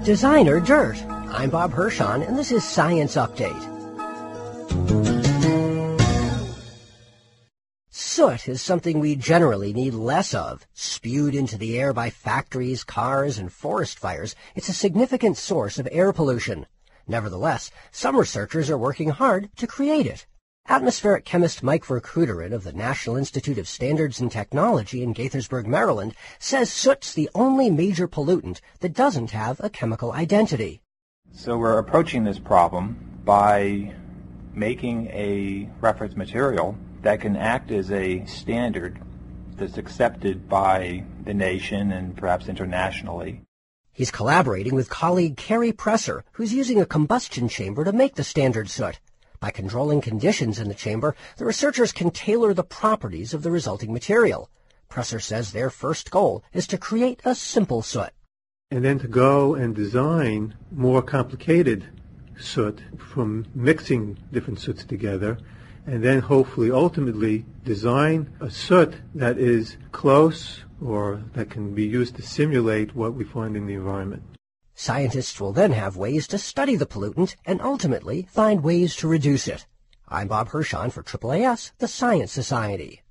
Designer Dirt. I'm Bob Hirschon, and this is Science Update. Soot is something we generally need less of. Spewed into the air by factories, cars, and forest fires, it's a significant source of air pollution. Nevertheless, some researchers are working hard to create it. Atmospheric chemist Mike Verkuyteren of the National Institute of Standards and Technology in Gaithersburg, Maryland, says soot's the only major pollutant that doesn't have a chemical identity. So we're approaching this problem by making a reference material that can act as a standard that's accepted by the nation and perhaps internationally. He's collaborating with colleague Carrie Presser, who's using a combustion chamber to make the standard soot. By controlling conditions in the chamber, the researchers can tailor the properties of the resulting material. Presser says their first goal is to create a simple soot. And then to go and design more complicated soot from mixing different soots together, and then hopefully ultimately design a soot that is close or that can be used to simulate what we find in the environment. Scientists will then have ways to study the pollutant and ultimately find ways to reduce it. I'm Bob Hirschon for AAAS, the Science Society.